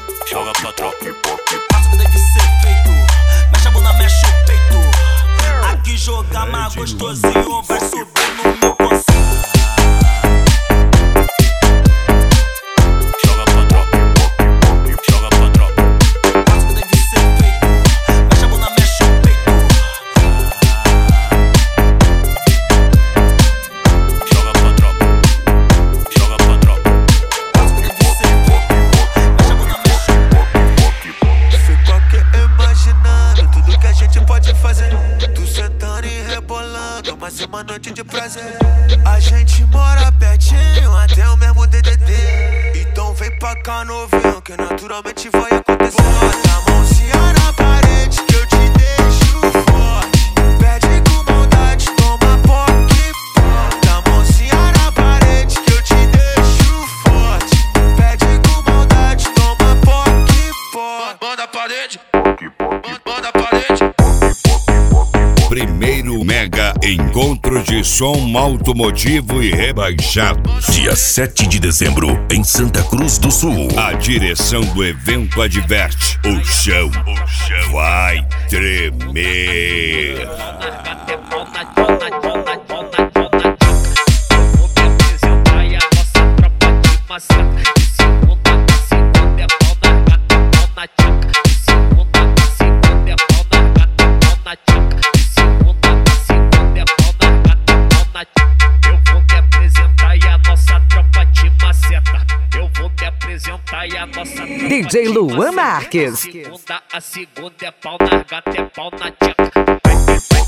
joga pra tropa. Faça o que deve ser feito, mexe a bunda, mexe o peito. Aqui jogar mais gostosinho, vai subir no meu conceito. Mas é uma noite de prazer. A gente mora pertinho, até o mesmo DDD. Então vem pra cá novinho, que naturalmente vai acontecer. Bota a mãozinha na parede que eu te deixo forte. Pede com maldade, toma poque. Bota a mãozinha na parede que eu te deixo forte. Pede com maldade, toma poque. Manda a parede, manda a parede. Primeiro mega encontro de som automotivo e rebaixados. Dia 7 de dezembro, em Santa Cruz do Sul. A direção do evento adverte: o chão vai tremer. DJ Luan Marques. A segunda é pau na gata, é pau na tcheca.